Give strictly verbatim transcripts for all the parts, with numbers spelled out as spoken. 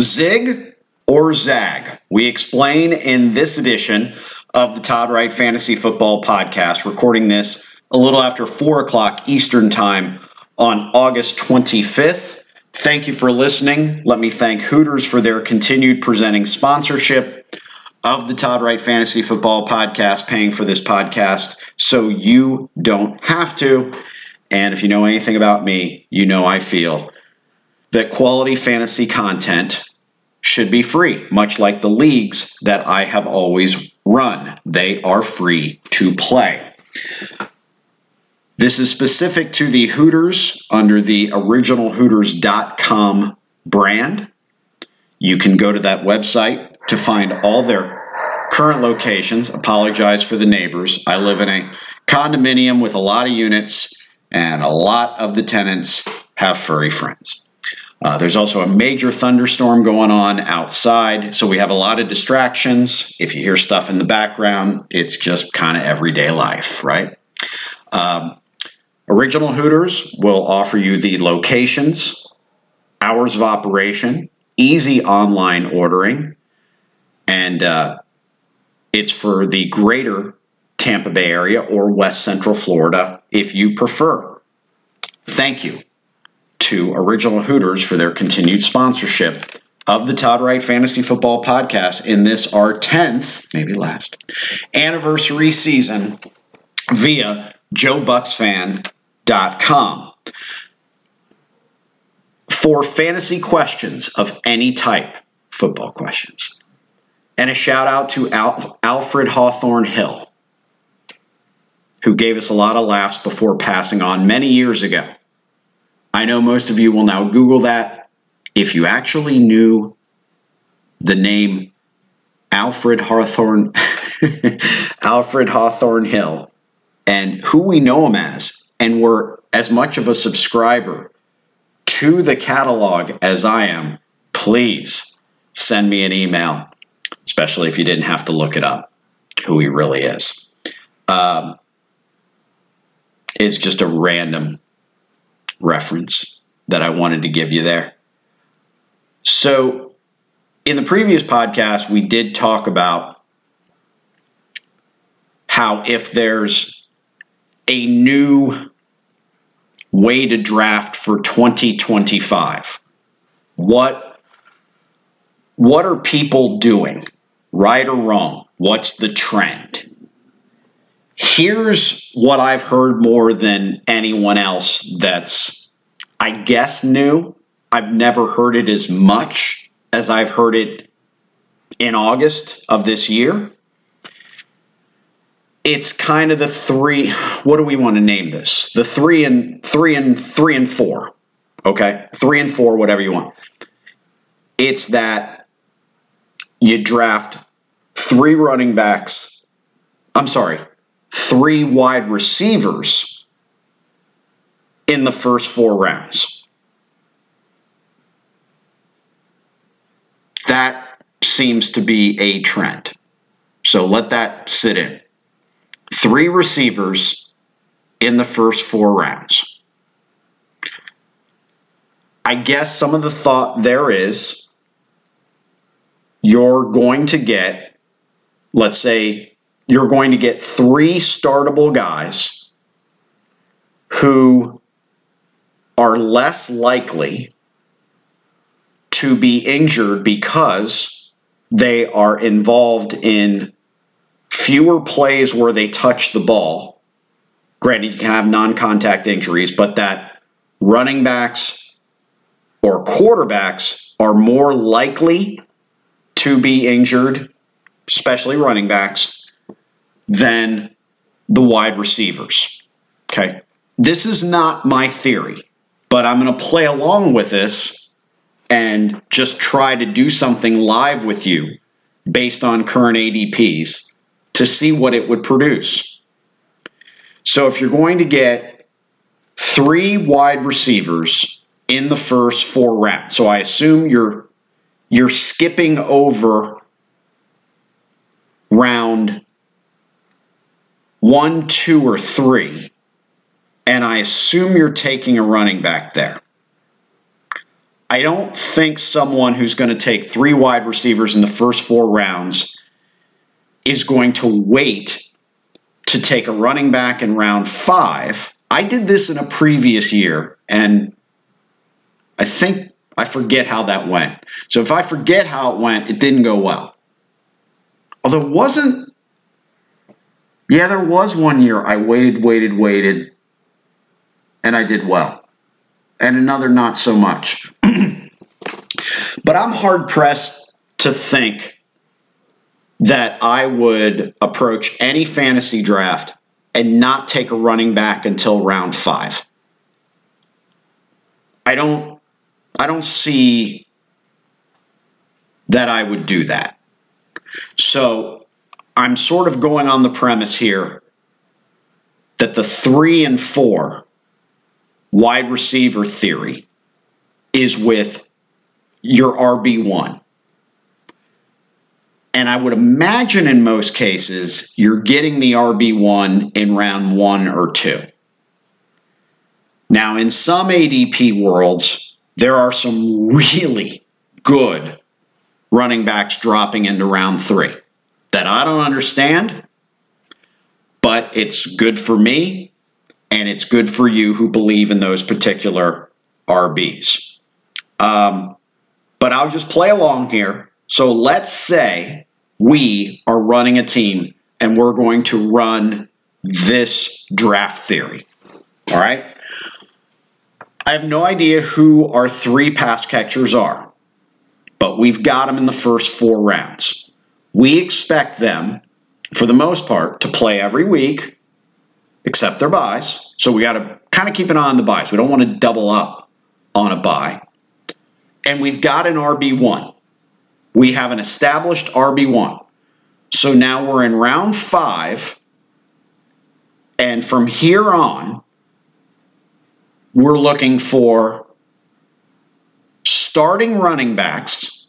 Zig or zag? We explain in this edition of the Todd Wright Fantasy Football Podcast, recording this a little after four o'clock Eastern Time on August twenty-fifth. Thank you for listening. Let me thank Hooters for their continued presenting sponsorship of the Todd Wright Fantasy Football Podcast, paying for this podcast so you don't have to. And if you know anything about me, you know I feel that quality fantasy content should be free, much like the leagues that I have always run. They are free to play. This is specific to the Hooters under the original hooters dot com brand. You can go to that website to find all their current locations. Apologize for the neighbors. I live in a condominium with a lot of units, and a lot of the tenants have furry friends. Uh, there's also a major thunderstorm going on outside, so we have a lot of distractions. If you hear stuff in the background, it's just kind of everyday life, right? Um, Original Hooters will offer you the locations, hours of operation, easy online ordering, and uh, it's for the greater Tampa Bay area or West Central Florida if you prefer. Thank you to Original Hooters for their continued sponsorship of the Todd Wright Fantasy Football Podcast in this, our tenth, maybe last, anniversary season via joe bucks fan dot com. For fantasy questions of any type, football questions. And a shout out to Al- Alfred Hawthorne Hill, who gave us a lot of laughs before passing on many years ago. I know most of you will now Google that. If you actually knew the name Alfred Hawthorne, Alfred Hawthorne Hill, and who we know him as, and were as much of a subscriber to the catalog as I am, please send me an email, especially if you didn't have to look it up, who he really is. Um, it's just a random reference that I wanted to give you there. So in the previous podcast, we did talk about how if there's a new way to draft for twenty twenty-five, what, what are people doing, right or wrong? What's the trend? Here's what I've heard more than anyone else that's, I guess, new. I've never heard it as much as I've heard it in August of this year. It's kind of the three, what do we want to name this? The three and three and three and four. Okay? Three and four, whatever you want. It's that you draft three running backs. I'm sorry. Three wide receivers in the first four rounds. That seems to be a trend. So let that sit in. Three receivers in the first four rounds. I guess some of the thought there is you're going to get, let's say, you're going to get three startable guys who are less likely to be injured because they are involved in fewer plays where they touch the ball. Granted, you can have non-contact injuries, but that running backs or quarterbacks are more likely to be injured, especially running backs, than the wide receivers. Okay. This is not my theory, but I'm going to play along with this and just try to do something live with you based on current A D Ps to see what it would produce. So if you're going to get three wide receivers in the first four rounds, so I assume you're you're skipping over round one, two, or three, and I assume you're taking a running back there. I don't think someone who's going to take three wide receivers in the first four rounds is going to wait to take a running back in round five. I did this in a previous year, and I think I forget how that went. So if I forget how it went, it didn't go well. Although it wasn't, yeah, there was one year I waited, waited, waited, and I did well. And another not so much. But I'm hard-pressed to think that I would approach any fantasy draft and not take a running back until round five. I don't, I don't see that I would do that. So I'm sort of going on the premise here that the three and four wide receiver theory is with your R B one. And I would imagine in most cases, you're getting the R B one in round one or two. Now, in some A D P worlds, there are some really good running backs dropping into round three that I don't understand, but it's good for me, and it's good for you who believe in those particular R Bs. Um, but I'll just play along here. So let's say we are running a team and we're going to run this draft theory. All right? I have no idea who our three pass catchers are, but we've got them in the first four rounds. We expect them, for the most part, to play every week, except their buys. So we got to kind of keep an eye on the buys. We don't want to double up on a buy. And we've got an R B one. We have an established R B one. So now we're in round five, and from here on, we're looking for starting running backs,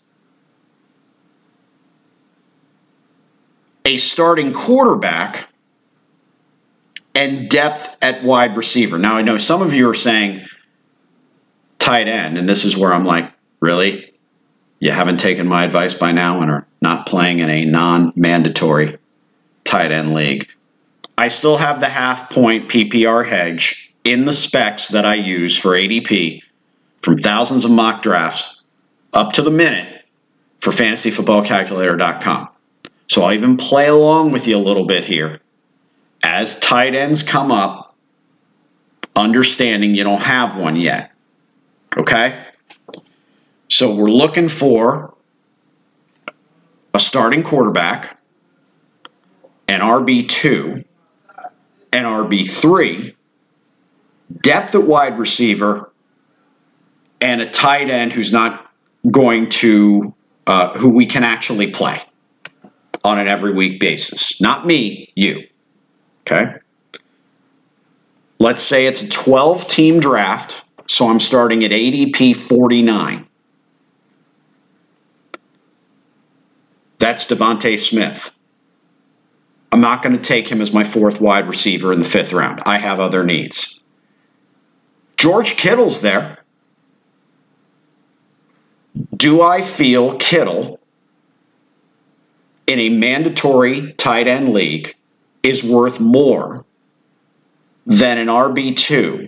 a starting quarterback, and depth at wide receiver. Now, I know some of you are saying tight end, and this is where I'm like, really? You haven't taken my advice by now and are not playing in a non-mandatory tight end league. I still have the half-point P P R hedge in the specs that I use for A D P from thousands of mock drafts up to the minute for fantasy football calculator dot com. So I'll even play along with you a little bit here. As tight ends come up, understanding you don't have one yet. Okay? So we're looking for a starting quarterback, an R B two, an R B three, depth at wide receiver, and a tight end who's not going to, uh, who we can actually play on an every week basis. Not me, you. Okay? Let's say it's a twelve-team draft, so I'm starting at A D P forty-nine. That's Devontae Smith. I'm not going to take him as my fourth wide receiver in the fifth round. I have other needs. George Kittle's there. Do I feel Kittle in a mandatory tight end league is worth more than an R B two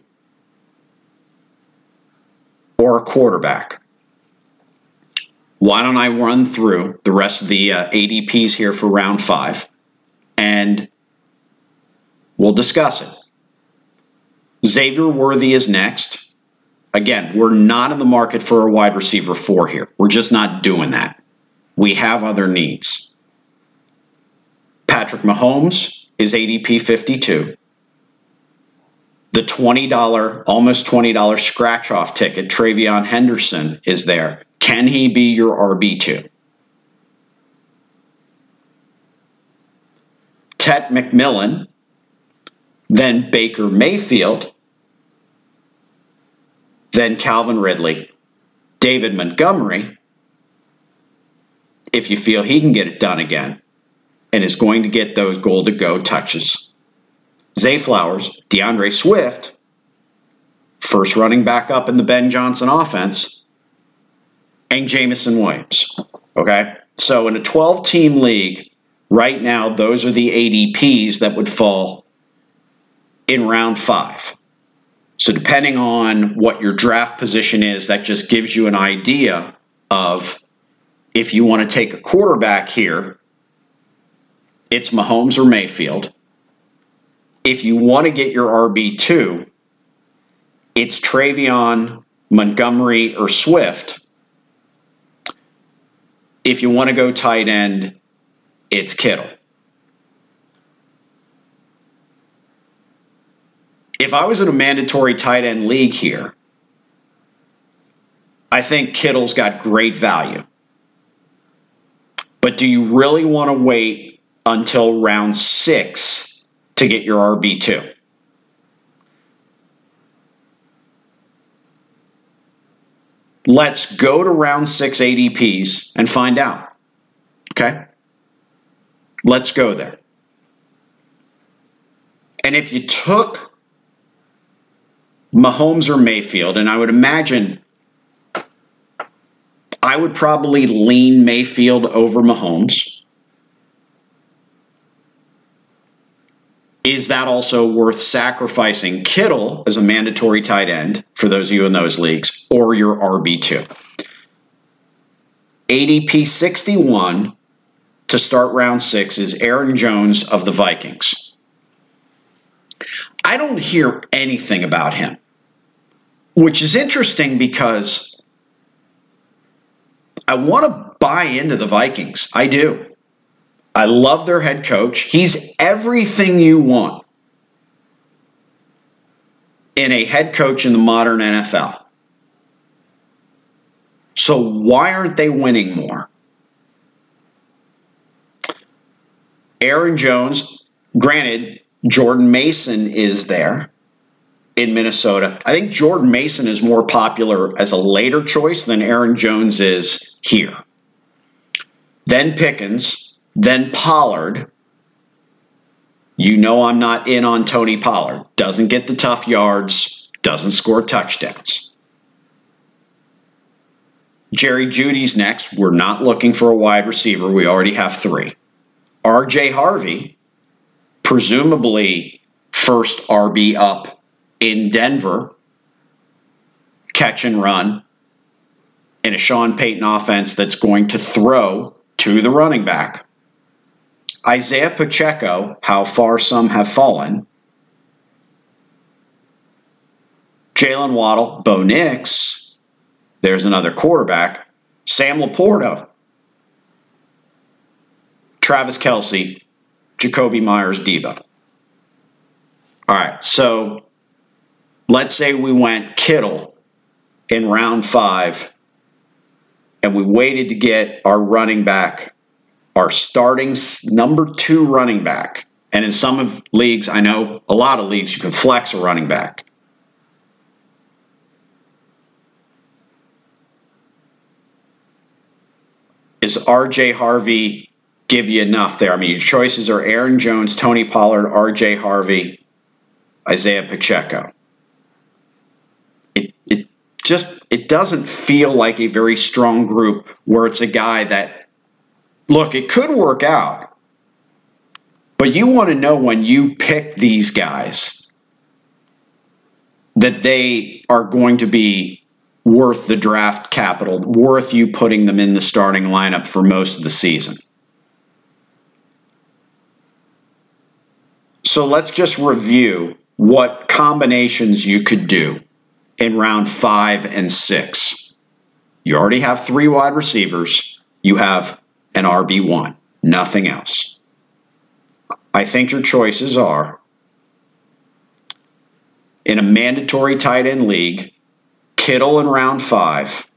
or a quarterback? Why don't I run through the rest of the uh, A D Ps here for round five, and we'll discuss it. Xavier Worthy is next. Again, we're not in the market for a wide receiver four here. We're just not doing that. We have other needs. Patrick Mahomes is A D P fifty-two. The twenty dollars, almost twenty dollars scratch-off ticket, Travion Henderson, is there. Can he be your R B two? Tet McMillan, then Baker Mayfield, then Calvin Ridley, David Montgomery, if you feel he can get it done again and is going to get those goal-to-go touches. Zay Flowers, DeAndre Swift, first running back up in the Ben Johnson offense, and Jamison Williams. Okay? So in a twelve-team league, right now, those are the A D Ps that would fall in round five. So depending on what your draft position is, that just gives you an idea of if you want to take a quarterback here, it's Mahomes or Mayfield. If you want to get your R B two, it's Travion, Montgomery, or Swift. If you want to go tight end, it's Kittle. If I was in a mandatory tight end league here, I think Kittle's got great value. But do you really want to wait until round six to get your R B two? Let's go to round six A D Ps and find out. Okay? Let's go there. And if you took Mahomes or Mayfield, and I would imagine I would probably lean Mayfield over Mahomes. Is that also worth sacrificing Kittle as a mandatory tight end for those of you in those leagues, or your R B two? A D P sixty-one to start round six is Aaron Jones of the Vikings. I don't hear anything about him, which is interesting because I want to buy into the Vikings. I do. I love their head coach. He's everything you want in a head coach in the modern N F L. So why aren't they winning more? Aaron Jones, granted, Jordan Mason is there in Minnesota. I think Jordan Mason is more popular as a later choice than Aaron Jones is here. Then Pickens, then Pollard. You know I'm not in on Tony Pollard. Doesn't get the tough yards, doesn't score touchdowns. Jerry Jeudy's next. We're not looking for a wide receiver. We already have three. R J Harvey, presumably first R B up in Denver, catch and run in a Sean Payton offense that's going to throw to the running back. Isaiah Pacheco, how far some have fallen. Jalen Waddle, Bo Nix, there's another quarterback. Sam Laporta, Travis Kelce, Jacoby Myers-Debo. All right, so let's say we went Kittle in round five and we waited to get our running back, our starting number two running back. And in some of leagues, I know a lot of leagues, you can flex a running back. Is R J Harvey give you enough there? I mean, your choices are Aaron Jones, Tony Pollard, R J Harvey, Isaiah Pacheco. It it just it doesn't feel like a very strong group where it's a guy that, look, it could work out, but you want to know when you pick these guys that they are going to be worth the draft capital, worth you putting them in the starting lineup for most of the season. So let's just review what combinations you could do in round five and six. You already have three wide receivers. You have an R B one, nothing else. I think your choices are, in a mandatory tight end league, Kittle in round five,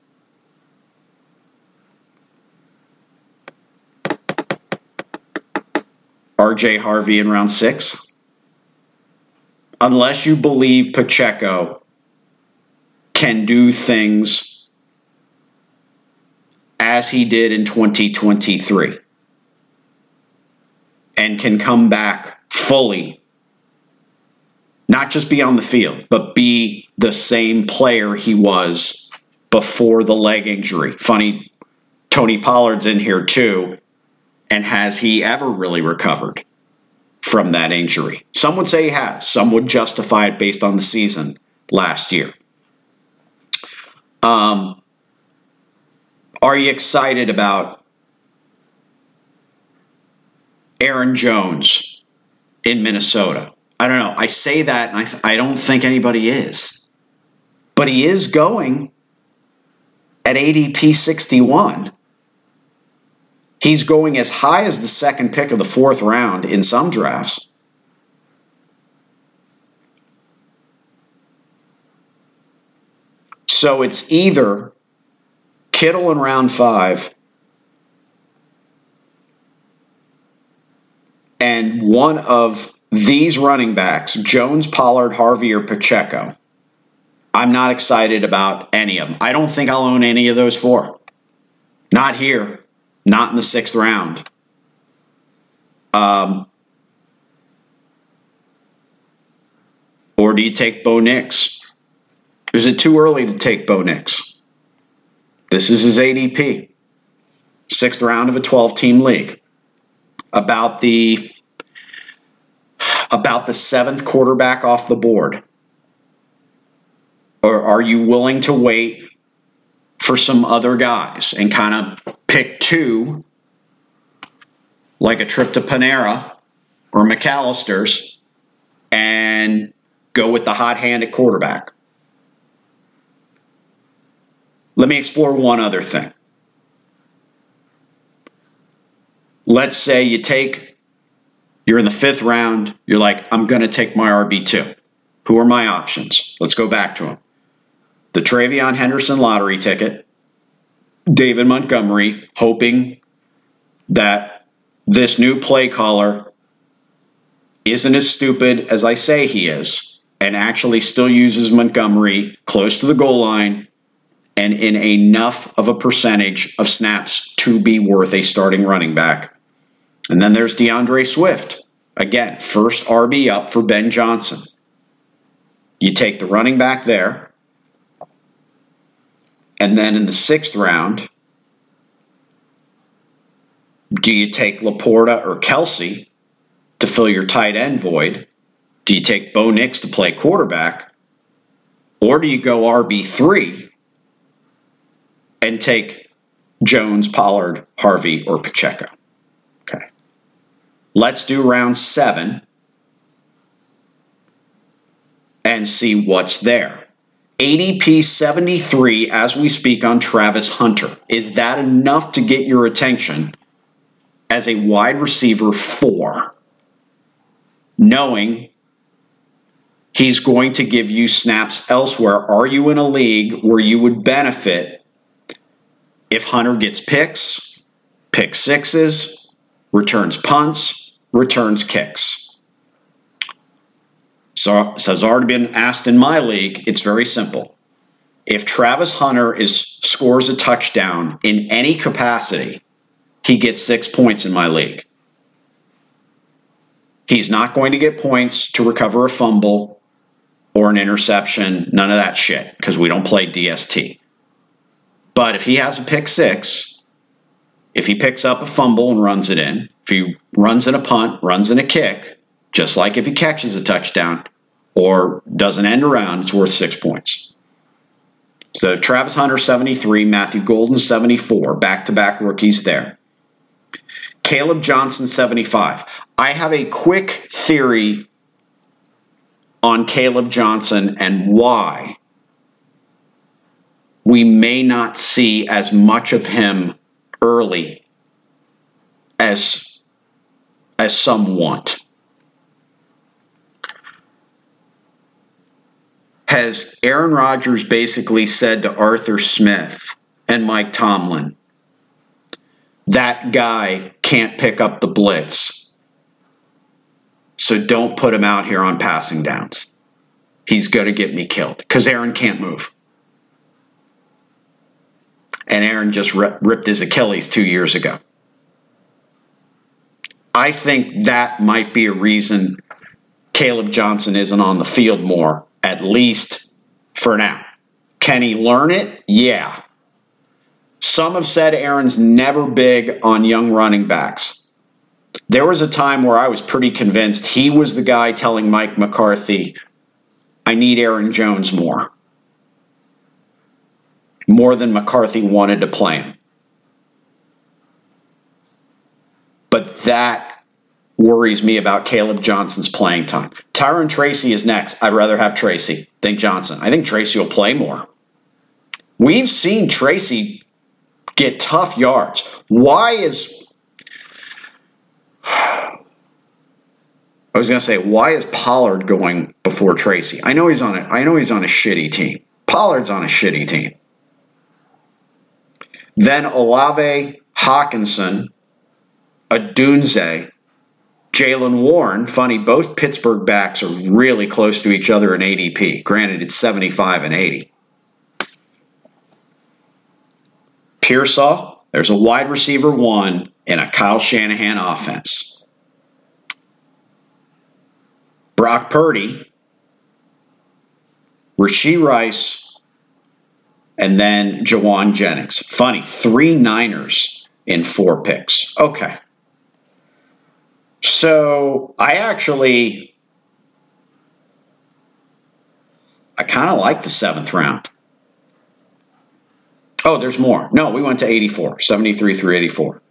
R J Harvey in round six, unless you believe Pacheco can do things as he did in twenty twenty-three and can come back fully, not just be on the field, but be the same player he was before the leg injury. Funny, Tony Pollard's in here too. And has he ever really recovered from that injury? Some would say he has. Some would justify it based on the season last year. Um, are you excited about Aaron Jones in Minnesota? I don't know. I say that, and I, th- I don't think anybody is. But he is going at A D P sixty-one. He's going as high as the second pick of the fourth round in some drafts. So it's either Kittle in round five and one of these running backs, Jones, Pollard, Harvey, or Pacheco. I'm not excited about any of them. I don't think I'll own any of those four. Not here. Not in the sixth round. Um, or do you take Bo Nix? Is it too early to take Bo Nix? This is his A D P. Sixth round of a twelve-team league. About the about the seventh quarterback off the board. Or are you willing to wait for some other guys and kind of pick two, like a trip to Panera or McAllister's, and go with the hot hand at quarterback? Let me explore one other thing. Let's say you take, you're in the fifth round, you're like, I'm going to take my R B two. Who are my options? Let's go back to them. The Travion Henderson lottery ticket, David Montgomery, hoping that this new play caller isn't as stupid as I say he is and actually still uses Montgomery close to the goal line and in enough of a percentage of snaps to be worth a starting running back. And then there's DeAndre Swift. Again, first R B up for Ben Johnson. You take the running back there. And then in the sixth round, do you take Laporta or Kelsey to fill your tight end void? Do you take Bo Nix to play quarterback? Or do you go R B three and take Jones, Pollard, Harvey, or Pacheco? Okay. Let's do round seven and see what's there. A D P seventy-three as we speak on Travis Hunter. Is that enough to get your attention as a wide receiver four, knowing he's going to give you snaps elsewhere? Are you in a league where you would benefit if Hunter gets picks, pick sixes, returns punts, returns kicks? So, so has already been asked in my league. It's very simple. If Travis Hunter is scores a touchdown in any capacity, he gets six points in my league. He's not going to get points to recover a fumble or an interception, none of that shit, because we don't play D S T. But if he has a pick six, if he picks up a fumble and runs it in, if he runs in a punt, runs in a kick, just like if he catches a touchdown or does an end around, it's worth six points. So Travis Hunter, seventy-three, Matthew Golden, seventy-four, back-to-back rookies there. Caleb Johnson, seventy-five. I have a quick theory on Caleb Johnson and why we may not see as much of him early as, as some want. Has Aaron Rodgers basically said to Arthur Smith and Mike Tomlin, that guy can't pick up the blitz, so don't put him out here on passing downs. He's going to get me killed because Aaron can't move. And Aaron just ripped his Achilles two years ago. I think that might be a reason Caleb Johnson isn't on the field more, at least for now. Can he learn it? Yeah. Some have said Aaron's never big on young running backs. There was a time where I was pretty convinced he was the guy telling Mike McCarthy, I need Aaron Jones more. More than McCarthy wanted to play him. But that worries me about Caleb Johnson's playing time. Tyron Tracy is next. I'd rather have Tracy than Johnson. I think Tracy will play more. We've seen Tracy get tough yards. Why is... I was going to say, why is Pollard going before Tracy? I know he's on a, I know he's on a shitty team. Pollard's on a shitty team. Then Olave, Hawkinson, Odunze, Jaylen Warren. Funny, both Pittsburgh backs are really close to each other in A D P. Granted, it's seventy-five and eighty. Pearsall, there's a wide receiver one in a Kyle Shanahan offense. Brock Purdy, Rashee Rice, and then Jawan Jennings. Funny, three Niners in four picks. Okay. So I actually, I kind of like the seventh round. Oh, there's more. No, we went to eighty-four, seventy-three through eighty-four.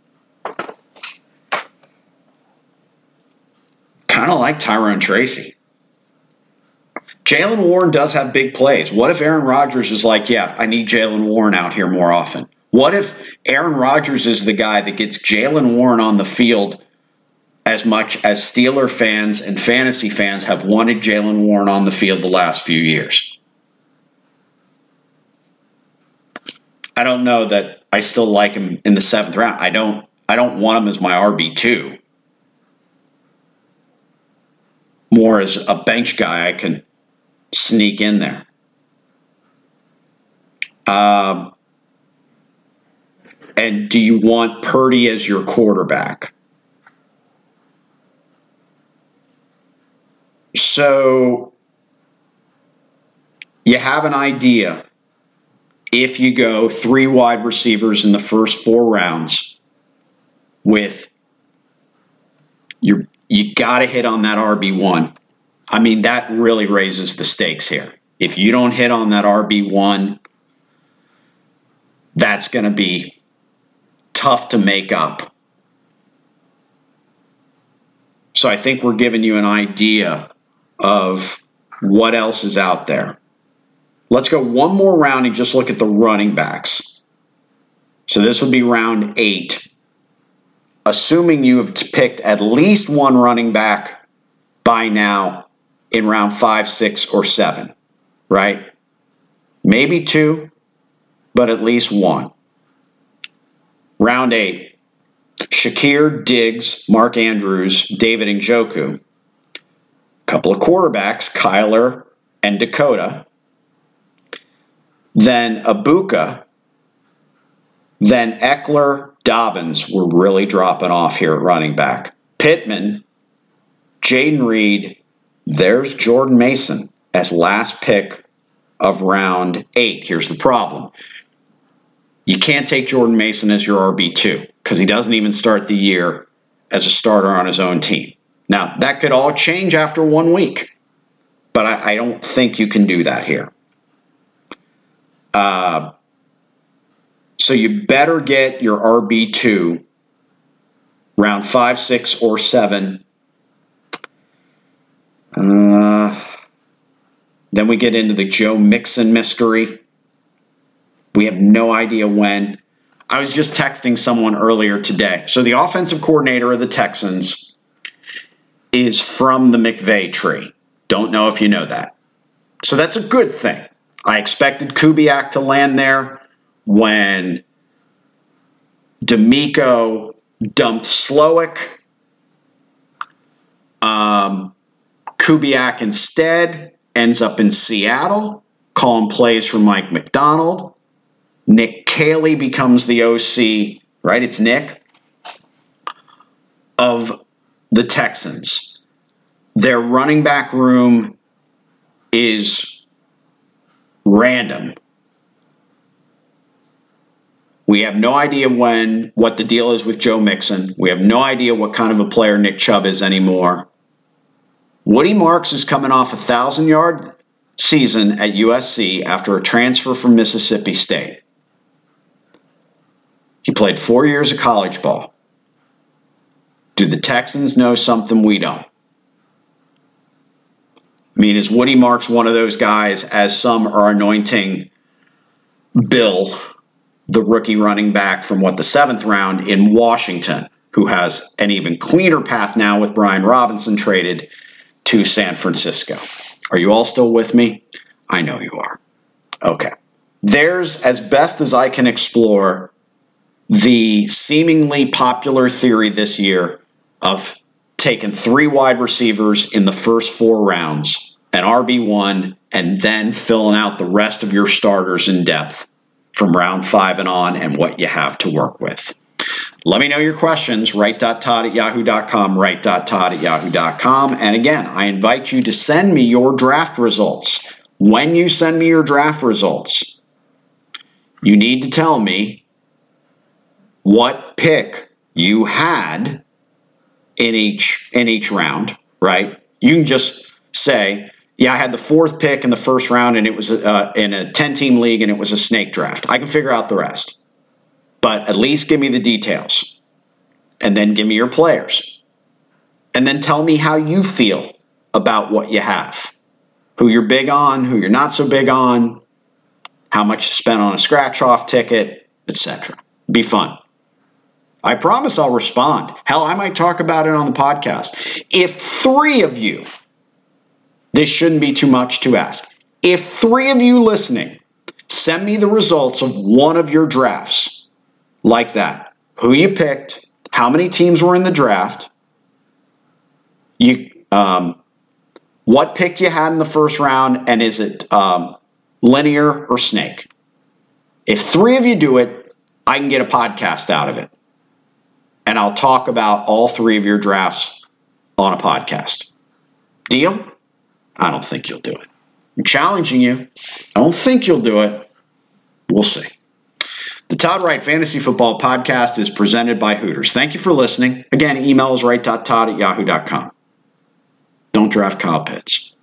Kind of like Tyron Tracy. Jaylen Warren does have big plays. What if Aaron Rodgers is like, yeah, I need Jaylen Warren out here more often? What if Aaron Rodgers is the guy that gets Jaylen Warren on the field as much as Steeler fans and fantasy fans have wanted Jaylen Warren on the field the last few years? I don't know that I still like him in the seventh round. I don't I don't want him as my R B two. More as a bench guy I can sneak in there. Um, and do you want Purdy as your quarterback? So you have an idea. If you go three wide receivers in the first four rounds with your, you got to hit on that R B one. I mean, that really raises the stakes here. If you don't hit on that R B one, that's going to be tough to make up. So I think we're giving you an idea of what else is out there. Let's go one more round and just look at the running backs. So this would be round eight. Assuming you have picked at least one running back by now in round five, six, or seven, right? Maybe two, but at least one. Round eight. Shakir, Diggs, Mark Andrews, David Njoku. A couple of quarterbacks, Kyler and Dakota. Then Abuka, then Eckler, Dobbins were really dropping off here at running back. Pittman, Jaden Reed, there's Jordan Mason as last pick of round eight. Here's the problem. You can't take Jordan Mason as your R B two because he doesn't even start the year as a starter on his own team. Now, that could all change after one week, but I, I don't think you can do that here. Uh, so you better get your R B two round five, six, or seven. Uh, then we get into the Joe Mixon mystery. We have no idea when. I was just texting someone earlier today. So the offensive coordinator of the Texans is from the McVay tree. Don't know if you know that. So that's a good thing. I expected Kubiak to land there when D'Amico dumped Slowick. Um, Kubiak instead ends up in Seattle, calling plays for Mike McDonald. Nick Caley becomes the O C, right? It's Nick, of the Texans. Their running back room is random. We have no idea when what the deal is with Joe Mixon. We have no idea what kind of a player Nick Chubb is anymore. Woody Marks is coming off a one thousand yard season at U S C after a transfer from Mississippi State. He played four years of college ball. Do the Texans know something we don't? I mean, is Woody Marks one of those guys, as some are anointing Bill, the rookie running back from what, the seventh round in Washington, who has an even cleaner path now with Brian Robinson traded to San Francisco? Are you all still with me? I know you are. Okay. There's, as best as I can explore, the seemingly popular theory this year of taking three wide receivers in the first four rounds, an R B one, and then filling out the rest of your starters in depth from round five and on and what you have to work with. Let me know your questions, write.todd at yahoo dot com, write.todd at yahoo dot com. And again, I invite you to send me your draft results. When you send me your draft results, you need to tell me what pick you had in each in each round, right? You can just say, yeah, I had the fourth pick in the first round, and it was uh, in a ten-team league, and it was a snake draft. I can figure out the rest. But at least give me the details. And then give me your players. And then tell me how you feel about what you have. Who you're big on, who you're not so big on, how much you spent on a scratch-off ticket, et cetera. Be fun. I promise I'll respond. Hell, I might talk about it on the podcast. If three of you, this shouldn't be too much to ask, if three of you listening send me the results of one of your drafts like that, who you picked, how many teams were in the draft, you, um, what pick you had in the first round, and is it um, linear or snake? If three of you do it, I can get a podcast out of it. And I'll talk about all three of your drafts on a podcast. Deal? I don't think you'll do it. I'm challenging you. I don't think you'll do it. We'll see. The Todd Wright Fantasy Football Podcast is presented by Hooters. Thank you for listening. Again, email is write.todd at yahoo dot com. Don't draft Kyle Pitts.